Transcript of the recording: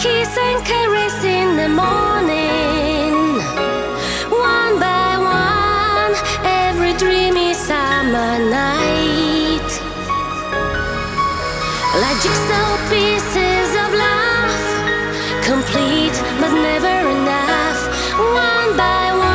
kiss and caress in the morning. One by one, every dreamy summer night. Like jigsaw pieces of love, complete but never enough. One by one.